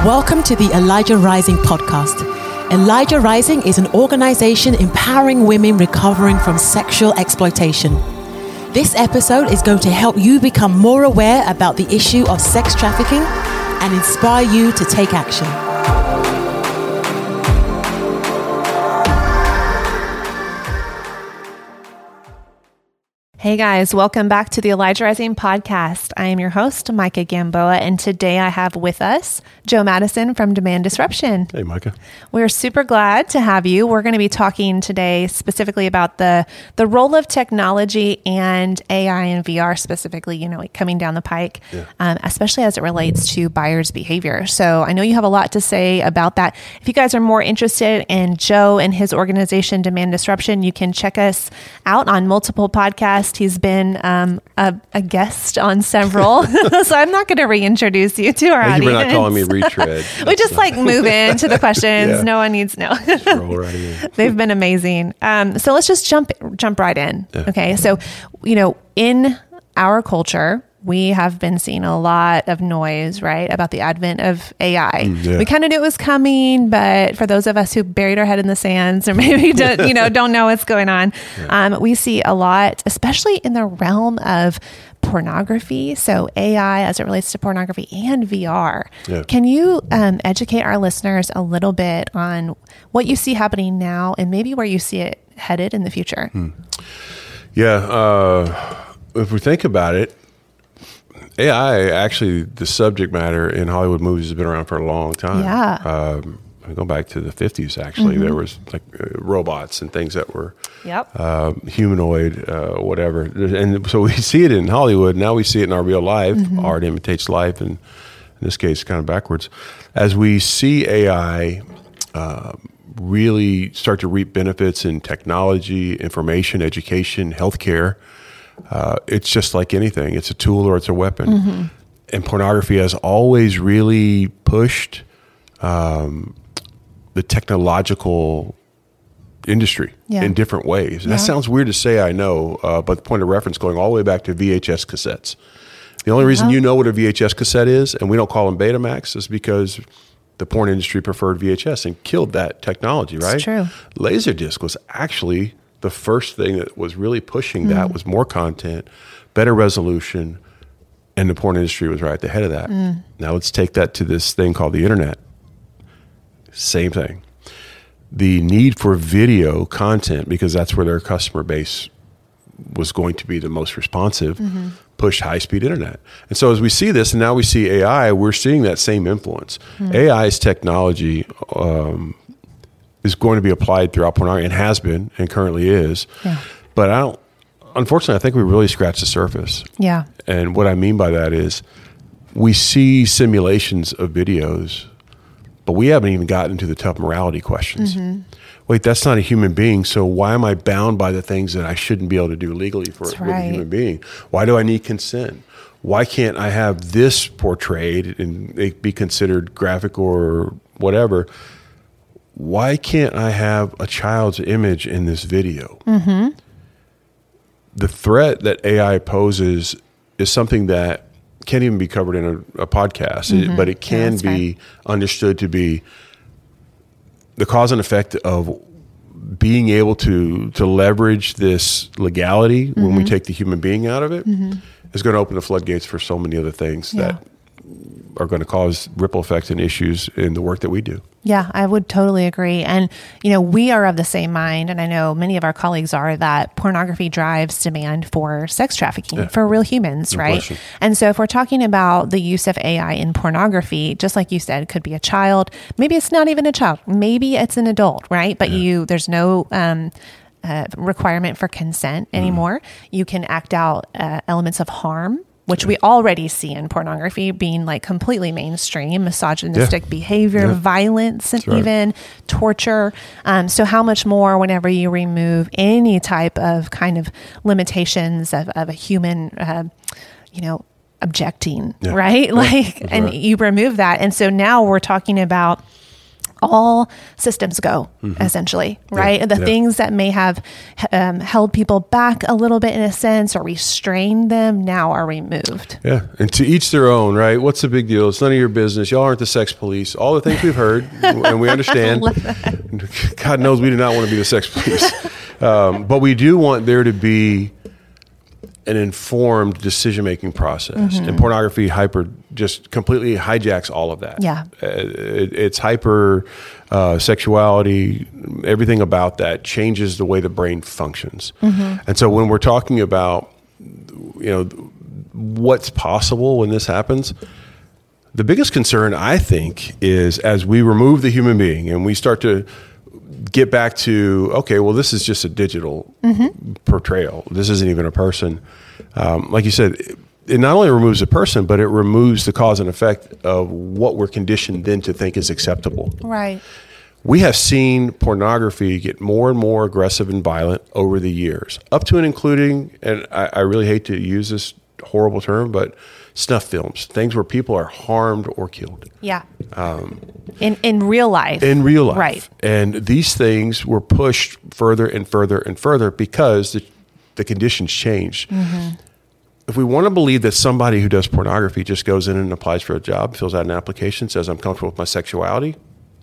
Welcome to the Elijah Rising podcast. Elijah Rising is an organization empowering women recovering from sexual exploitation. This episode is going to help you become more aware about the issue of sex trafficking and inspire you to take action. Hey guys, welcome back to the Elijah Rising podcast. I am your host, Micah Gamboa, and today I have with us Joe Madison from Demand Disruption. Hey, Micah. We're super glad to have you. We're going to be talking today specifically about the role of technology and AI and VR specifically, coming down the pike, especially as it relates to buyers' behavior. So I know you have a lot to say about that. If you guys are more interested in Joe and his organization, Demand Disruption, you can check us out on multiple podcasts. He's been a guest on several, so I'm not going to reintroduce you to our audience. You're not calling me retread. We just move into the questions. Yeah. No one needs to know. Just roll right in. They've been amazing. So let's just jump right in. Yeah. Okay. So, in our culture, we have been seeing a lot of noise, right, about the advent of AI. Yeah. We kind of knew it was coming, but for those of us who buried our head in the sands or maybe don't know what's going on, we see a lot, especially in the realm of pornography. So AI as it relates to pornography and VR. Yeah. Can you educate our listeners a little bit on what you see happening now and maybe where you see it headed in the future? Yeah. If we think about it, AI, actually, the subject matter in Hollywood movies has been around for a long time. Yeah. I go back to the 50s, actually. There was robots and things that were humanoid, whatever. And so we see it in Hollywood. Now we see it in our real life. Art imitates life, and in this case, kind of backwards. As we see AI really start to reap benefits in technology, information, education, healthcare, it's just like anything. It's a tool or it's a weapon. And pornography has always really pushed the technological industry in different ways. And that sounds weird to say, I know, but the point of reference going all the way back to VHS cassettes. The only reason you know what a VHS cassette is, and we don't call them Betamax, is because the porn industry preferred VHS and killed that technology, right? It's true. Laserdisc was actually the first thing that was really pushing that was more content, better resolution, and the porn industry was right at the head of that. Now let's take that to this thing called the internet. Same thing. The need for video content, because that's where their customer base was going to be the most responsive, pushed high-speed internet. And so as we see this, and now we see AI, we're seeing that same influence. AI's technology is going to be applied throughout pornography and has been and currently is. Yeah. But unfortunately, I think we really scratched the surface. Yeah. And what I mean by that is we see simulations of videos, but we haven't even gotten to the tough morality questions. Wait, that's not a human being, so why am I bound by the things that I shouldn't be able to do legally with a human being? Why do I need consent? Why can't I have this portrayed and it be considered graphic or whatever? Why can't I have a child's image in this video? The threat that AI poses is something that can't even be covered in a podcast, but it can be understood to be the cause and effect of being able to leverage this legality when we take the human being out of it is going to open the floodgates for so many other things that are going to cause ripple effects and issues in the work that we do. Yeah, I would totally agree. And, we are of the same mind, and I know many of our colleagues are, that pornography drives demand for sex trafficking for real humans, No right? question. And so if we're talking about the use of AI in pornography, just like you said, it could be a child. Maybe it's not even a child. Maybe it's an adult, right? But there's no requirement for consent anymore. You can act out elements of harm, which we already see in pornography being completely mainstream, misogynistic behavior, violence, and even torture. So how much more whenever you remove any type of kind of limitations of a human, objecting, right? And you remove that. And so now we're talking about all systems go, essentially, right? Yeah, The things that may have held people back a little bit in a sense or restrained them now are removed. Yeah. And to each their own, right? What's the big deal? It's none of your business. Y'all aren't the sex police. All the things we've heard and we understand. God knows we do not want to be the sex police. But we do want there to be an informed decision-making process. And pornography just completely hijacks all of that. Yeah. It's hyper sexuality, everything about that changes the way the brain functions. And so when we're talking about, what's possible when this happens, the biggest concern, I think, is as we remove the human being and we start to get back to, okay, well, this is just a digital portrayal. This isn't even a person. Like you said, it not only removes a person, but it removes the cause and effect of what we're conditioned then to think is acceptable. Right. We have seen pornography get more and more aggressive and violent over the years, up to and including, and I really hate to use this horrible term, but snuff films, things where people are harmed or killed. Yeah. In real life. In real life. Right. And these things were pushed further and further and further because the conditions changed. If we want to believe that somebody who does pornography just goes in and applies for a job, fills out an application, says, I'm comfortable with my sexuality,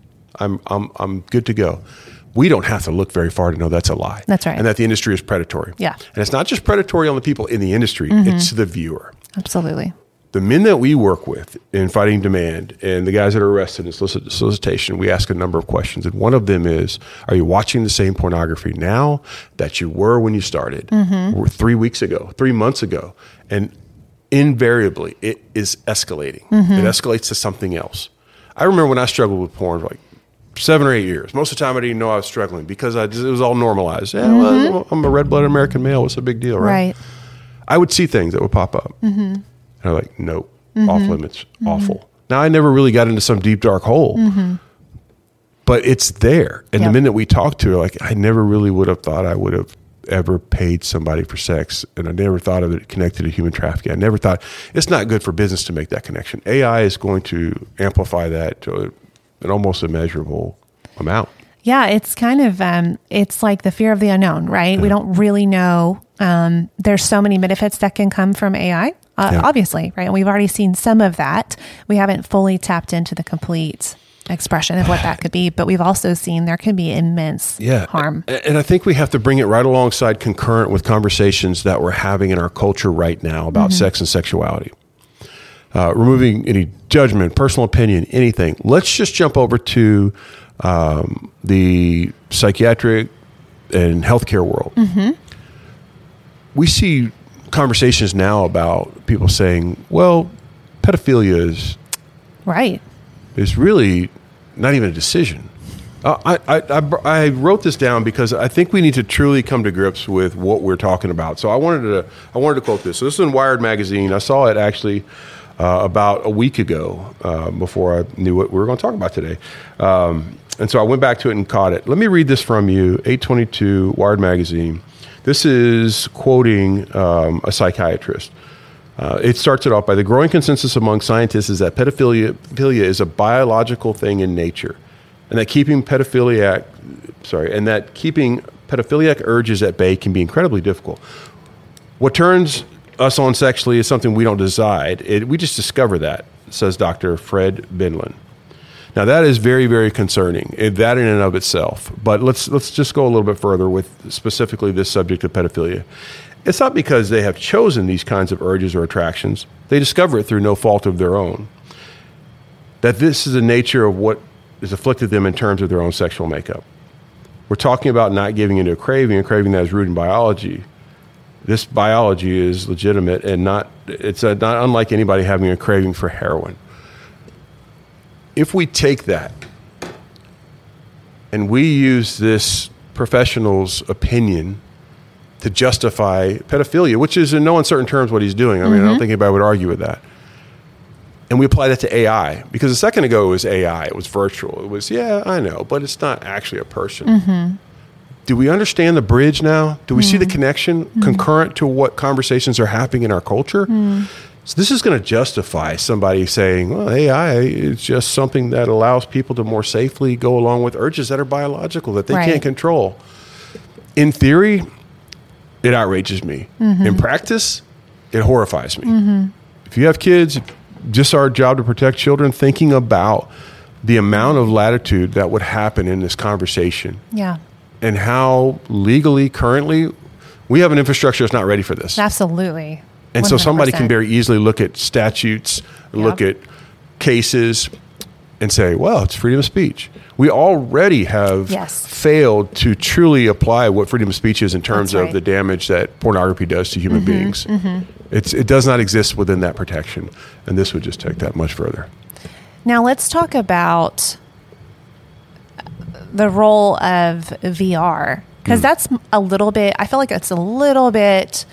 I'm good to go. We don't have to look very far to know that's a lie. That's right. And that the industry is predatory. Yeah. And it's not just predatory on the people in the industry, it's the viewer. Absolutely. The men that we work with in Fighting Demand and the guys that are arrested in solicitation, we ask a number of questions. And one of them is, are you watching the same pornography now that you were when you started? Or 3 weeks ago, 3 months ago? And invariably, it is escalating. It escalates to something else. I remember when I struggled with porn for like 7 or 8 years. Most of the time I didn't know I was struggling because it was all normalized. Yeah, well, I'm a red-blooded American male. What's the big deal, right? I would see things that would pop up. And I'm like, nope, off limits, awful. Now, I never really got into some deep, dark hole, but it's there. And the minute we talk to her, like, I never really would have thought I would have ever paid somebody for sex. And I never thought of it connected to human trafficking. I never thought, it's not good for business to make that connection. AI is going to amplify that to an almost immeasurable amount. Yeah, it's kind of, it's like the fear of the unknown, right? We don't really know. There's so many benefits that can come from AI, obviously, right? And we've already seen some of that. We haven't fully tapped into the complete expression of what that could be, but we've also seen there can be immense harm. And I think we have to bring it right alongside concurrent with conversations that we're having in our culture right now about sex and sexuality. Removing any judgment, personal opinion, anything. Let's just jump over to the psychiatric and healthcare world. We see conversations now about people saying, well, pedophilia is really not even a decision. I wrote this down because I think we need to truly come to grips with what we're talking about. So I wanted to quote this. So this is in Wired magazine. I saw it actually about a week ago before I knew what we were going to talk about today. And so I went back to it and caught it. Let me read this from you, 8/22, Wired magazine. This is quoting a psychiatrist. It starts it off by, the growing consensus among scientists is that pedophilia is a biological thing in nature, and that keeping pedophiliac urges at bay can be incredibly difficult. What turns us on sexually is something we don't decide. We just discover that, says Dr. Fred Bindlin. Now, that is very, very concerning, that in and of itself. But let's just go a little bit further with specifically this subject of pedophilia. It's not because they have chosen these kinds of urges or attractions. They discover it through no fault of their own. That this is the nature of what has afflicted them in terms of their own sexual makeup. We're talking about not giving into a craving that is rooted in biology. This biology is legitimate and not unlike anybody having a craving for heroin. If we take that and we use this professional's opinion to justify pedophilia, which is in no uncertain terms what he's doing. I mean, I don't think anybody would argue with that. And we apply that to AI, because a second ago it was AI, it was virtual. It was, I know, but it's not actually a person. Do we understand the bridge now? Do we see the connection concurrent to what conversations are happening in our culture? So this is going to justify somebody saying, well, AI is just something that allows people to more safely go along with urges that are biological, that they Right. can't control. In theory, it outrages me. In practice, it horrifies me. If you have kids, just our job to protect children, thinking about the amount of latitude that would happen in this conversation Yeah. and how legally, currently, we have an infrastructure that's not ready for this. Absolutely. And so somebody can 100%. very easily look at statutes, look at cases, and say, well, it's freedom of speech. We already have Yes. failed to truly apply what freedom of speech is in terms That's of right. the damage that pornography does to human beings. It does not exist within that protection. And this would just take that much further. Now let's talk about the role of VR, because that's a little bit, I feel like it's a little bit,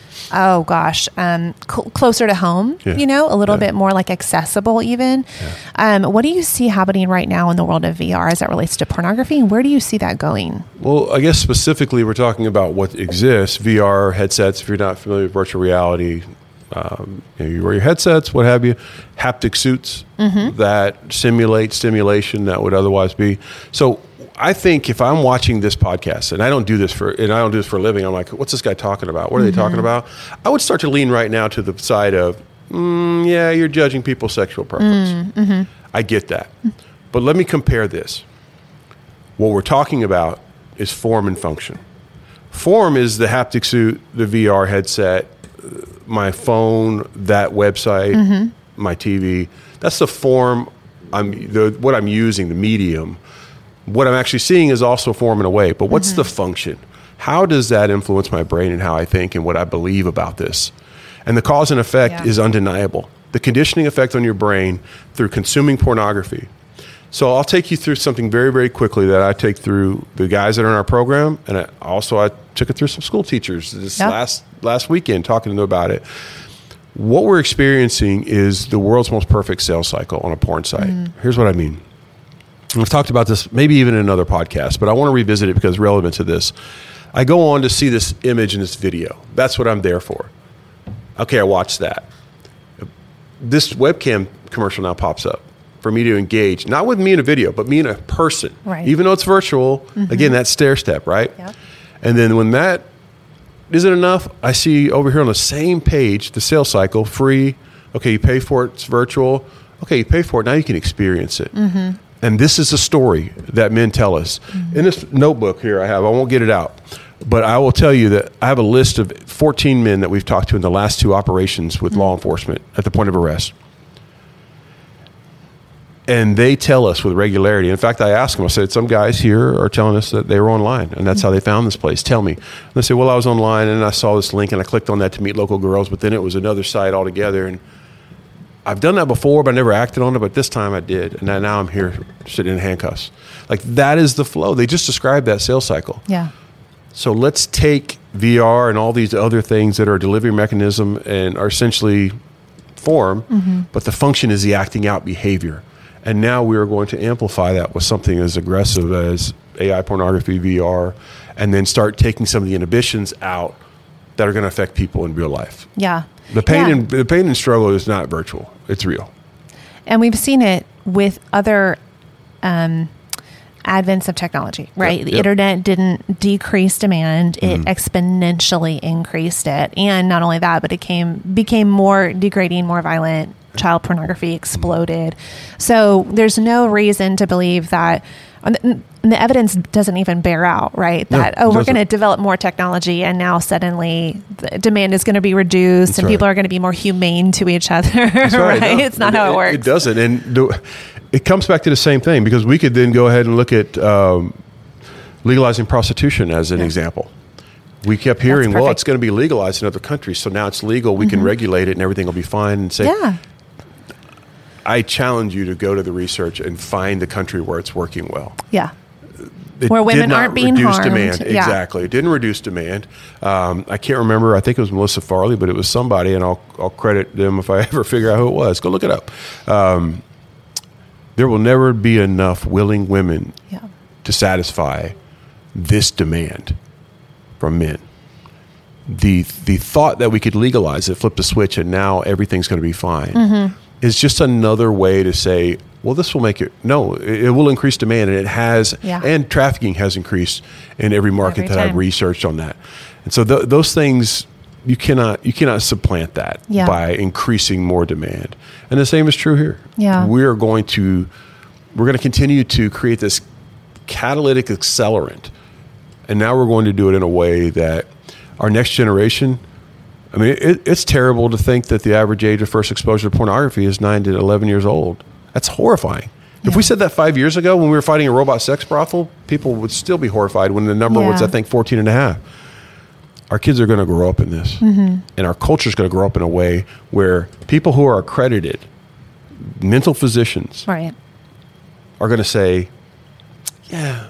closer to home, Yeah. a little Yeah. bit more like accessible even. What do you see happening right now in the world of VR as it relates to pornography, and where do you see that going? Well, I guess specifically we're talking about what exists, VR headsets, if you're not familiar with virtual reality. You wear your headsets, what have you, haptic suits that simulate stimulation that would otherwise be. So I think if I'm watching this podcast and I don't do this for a living, I'm like, what's this guy talking about? What are they talking about? I would start to lean right now to the side of, yeah, you're judging people's sexual preference. I get that. But let me compare this. What we're talking about is form and function. Form is the haptic suit, the VR headset, my phone, that website, my TV. That's the form what I'm using, the medium. What I'm actually seeing is also form in a way, but what's the function? How does that influence my brain and how I think and what I believe about this? And the cause and effect is undeniable. The conditioning effect on your brain through consuming pornography. So I'll take you through something very, very quickly that I take through the guys that are in our program, and I took it through some school teachers this last weekend, talking to them about it. What we're experiencing is the world's most perfect sales cycle on a porn site. Here's what I mean. We've talked about this maybe even in another podcast, but I want to revisit it because it's relevant to this. I go on to see this image and this video. That's what I'm there for. Okay, I watch that. This webcam commercial now pops up for me to engage, not with me in a video, but me in a person. Right. Even though it's virtual, again, that stair step, right? Yep. And then when that isn't enough, I see over here on the same page, the sales cycle, free. Okay, you pay for it, it's virtual. Okay, you pay for it, now you can experience it. And this is a story that men tell us. In this notebook here I won't get it out, but I will tell you that I have a list of 14 men that we've talked to in the last 2 operations with law enforcement at the point of arrest. And they tell us with regularity. In fact, I asked them, I said, some guys here are telling us that they were online, and that's how they found this place. Tell me. And they say, well, I was online, and I saw this link, and I clicked on that to meet local girls, but then it was another site altogether. And I've done that before, but I never acted on it, but this time I did. And now I'm here sitting in handcuffs. Like, that is the flow. They just described that sales cycle. Yeah. So let's take VR and all these other things that are a delivery mechanism and are essentially form, but the function is the acting out behavior. And now we are going to amplify that with something as aggressive as AI pornography, VR, and then start taking some of the inhibitions out that are going to affect people in real life. Yeah. The pain and struggle is not virtual; it's real. And we've seen it with other advents of technology, right? The internet didn't decrease demand; it exponentially increased it. And not only that, but it became more degrading, more violent. Child pornography exploded. So there's no reason to believe that. And the evidence doesn't even bear out, right? That, we're going to develop more technology and now suddenly the demand is going to be reduced and people are going to be more humane to each other, right? No, it's not how it works. It doesn't. And it comes back to the same thing, because we could then go ahead and look at legalizing prostitution as an example. We kept hearing, well, it's going to be legalized in other countries, so now it's legal, we can regulate it and everything will be fine. And say, I challenge you to go to the research and find the country where it's working well. Yeah. Where women aren't being harmed. Demand. Exactly. It didn't reduce demand. I can't remember. I think it was Melissa Farley, but it was somebody, and I'll credit them if I ever figure out who it was. Go look it up. There will never be enough willing women to satisfy this demand from men. the thought that we could legalize it, flip the switch, and now everything's going to be fine is just another way to say, well, this will make it. No, it will increase demand, and it has. Yeah. And trafficking has increased in every market Every that I've time. researched on that. And so those things you cannot supplant that Yeah. by increasing more demand. And the same is true here. Yeah. We're going to continue to create this catalytic accelerant, and now we're going to do it in a way that our next generation. I mean, it's terrible to think that the average age of first exposure to pornography is 9 to 11 years old. That's horrifying. If we said that 5 years ago when we were fighting a robot sex brothel, people would still be horrified when the number was, Yeah. I think, 14 and a half. Our kids are going to grow up in this. And our culture is going to grow up in a way where people who are accredited, mental physicians, Right. are going to say, yeah,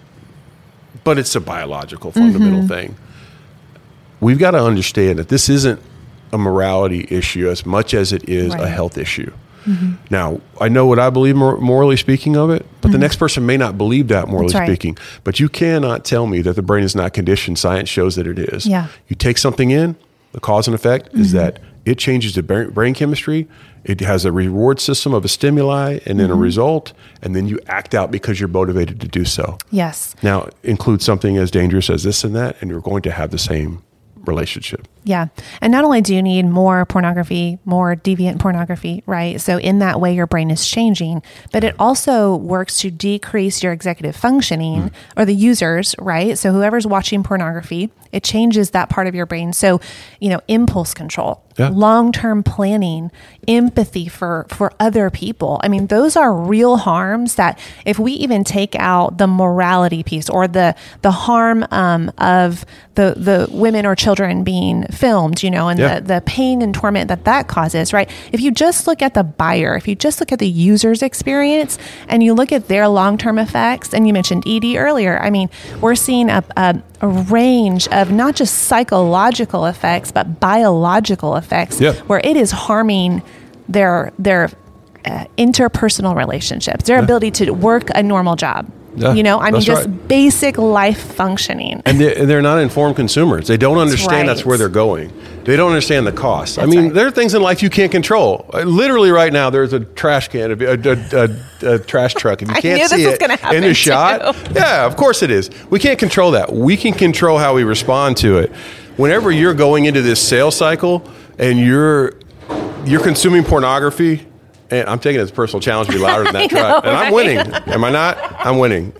but it's a biological fundamental thing. We've got to understand that this isn't a morality issue as much as it is a Right. health issue. Now, I know what I believe morally speaking of it, but the next person may not believe that morally That's right. speaking. But you cannot tell me that the brain is not conditioned. Science shows that it is. Yeah. You take something in, the cause and effect is that it changes the brain chemistry. It has a reward system of a stimuli and then a result, and then you act out because you're motivated to do so. Yes. Now, include something as dangerous as this and that, and you're going to have the same relationship. Yeah. And not only do you need more pornography, more deviant pornography, right? So in that way, your brain is changing, but it also works to decrease your executive functioning or the users, right? So whoever's watching pornography, it changes that part of your brain. So, impulse control, Yeah. long-term planning, empathy for other people. I mean, those are real harms that if we even take out the morality piece or the harm of the women or children being filmed, and Yeah. the pain and torment that causes, right? If you just look at the buyer, if you just look at the user's experience and you look at their long-term effects, and you mentioned ED earlier, I mean, we're seeing a range of not just psychological effects, but biological effects Yeah. where it is harming their interpersonal relationships, their ability to work a normal job. Yeah, that's just right. basic life functioning. And they're not informed consumers. They don't understand that's right. where they're going. They don't understand the cost. That's right. There are things in life you can't control. Literally right now, there's a trash can, a trash truck. If you I can't knew see this was it gonna in happen the shot, too. yeah, of course it is. We can't control that. We can control how we respond to it. Whenever you're going into this sales cycle and you're consuming pornogaphy, and I'm taking it as a personal challenge to be louder than that truck. And I'm winning. Am I not? I'm winning.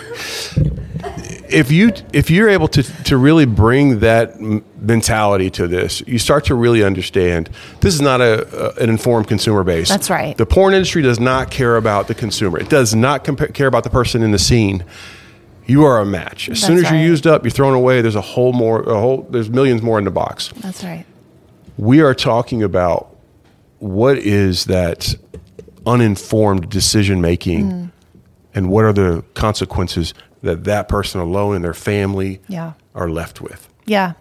If you're able to really bring that mentality to this, you start to really understand this is not an informed consumer base. That's right. The porn industry does not care about the consumer. It does not care about the person in the scene. You are a match. As soon as That's you're right. used up, you're thrown away. There's there's millions more in the box. That's right. We are talking about what is that uninformed decision making and what are the consequences that person alone and their family Yeah. are left with. Yeah.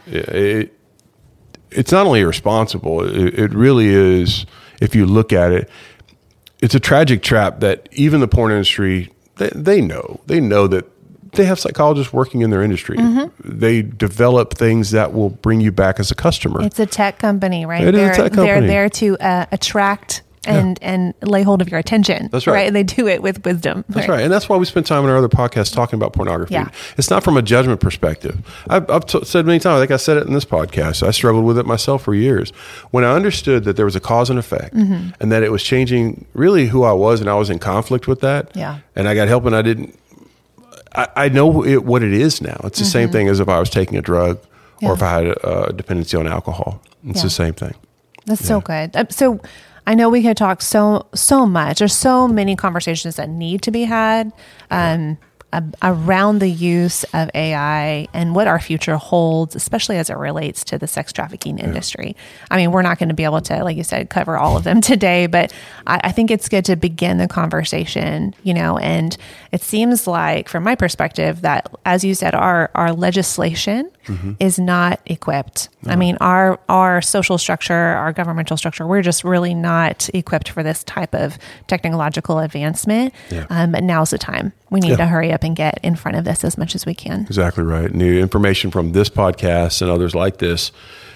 It's not only irresponsible, it really is, if you look at it, it's a tragic trap that even the porn industry, they know that they have psychologists working in their industry. They develop things that will bring you back as a customer. It's a tech company, right? It is a tech company. They're there to attract and lay hold of your attention. That's right. And they do it with wisdom. That's right. And that's why we spend time in our other podcasts talking about pornography. Yeah. It's not from a judgment perspective. I've said many times, I think I said it in this podcast, I struggled with it myself for years. When I understood that there was a cause and effect and that it was changing really who I was, and I was in conflict with that, Yeah. and I got help and I know what it is now. It's the same thing as if I was taking a drug or if I had a dependency on alcohol. It's the same thing. That's so good. So I know we could talk so much. There's so many conversations that need to be had around the use of AI and what our future holds, especially as it relates to the sex trafficking industry. I mean, we're not going to be able to, like you said, cover all of them today, but I think it's good to begin the conversation, and it seems like, from my perspective, that, as you said, our legislation is not equipped. I mean, our social structure, our governmental structure, we're just really not equipped for this type of technological advancement. But now's the time. We need to hurry up and get in front of this as much as we can. Exactly right. New information from this podcast and others like this.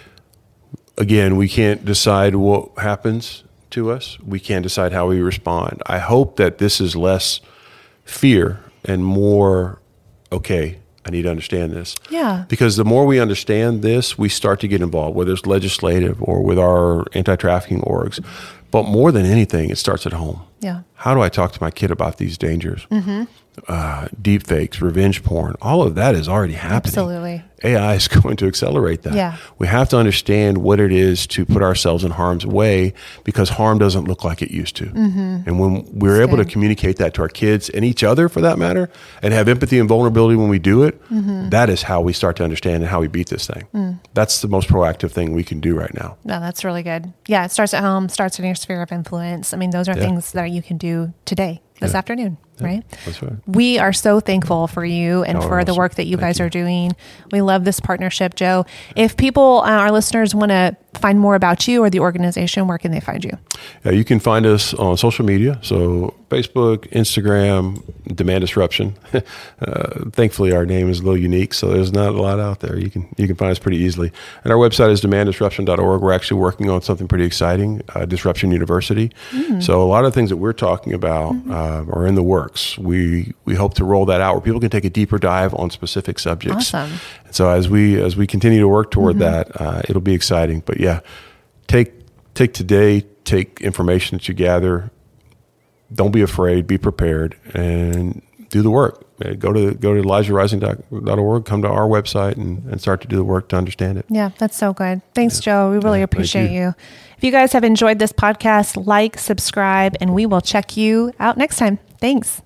Again, we can't decide what happens to us. We can't decide how we respond. I hope that this is less fear and more, okay, I need to understand this. Yeah. Because the more we understand this, we start to get involved, whether it's legislative or with our anti-trafficking orgs. But more than anything, it starts at home. Yeah. How do I talk to my kid about these dangers? Deep fakes, revenge porn, all of that is already happening. Absolutely. AI is going to accelerate that. Yeah. We have to understand what it is to put ourselves in harm's way, because harm doesn't look like it used to. And when we're able to communicate that to our kids and each other, for that matter, and have empathy and vulnerability when we do it, that is how we start to understand and how we beat this thing. That's the most proactive thing we can do right now. No, that's really good. Yeah, it starts at home, starts in your sphere of influence. I mean, those are things that you can do today, this afternoon, right? That's right. We are so thankful for you and for the work that you guys are doing. We love this partnership, Joe. If people, our listeners, want to find more about you or the organization, where can they find you? You can find us on social media. So Facebook, Instagram, Demand Disruption. Thankfully, our name is a little unique, so there's not a lot out there. You can find us pretty easily. And our website is demanddisruption.org. We're actually working on something pretty exciting, Disruption University. So a lot of things that we're talking about are in the works. We hope to roll that out where people can take a deeper dive on specific subjects. Awesome. And so as we continue to work toward that, it'll be exciting. But yeah, take today, take information that you gather. Don't be afraid, be prepared, and do the work. Go to ElijahRising.org, come to our website, and start to do the work to understand it. Yeah, that's so good. Thanks, Joe. We really appreciate you. If you guys have enjoyed this podcast, like, subscribe, and we will check you out next time. Thanks.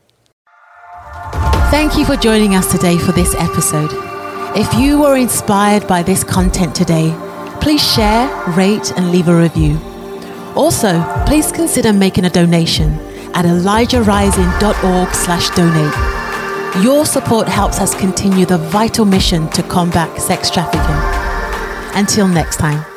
Thank you for joining us today for this episode. If you were inspired by this content today, please share, rate, and leave a review. Also, please consider making a donation at ElijahRising.org/donate. Your support helps us continue the vital mission to combat sex trafficking. Until next time.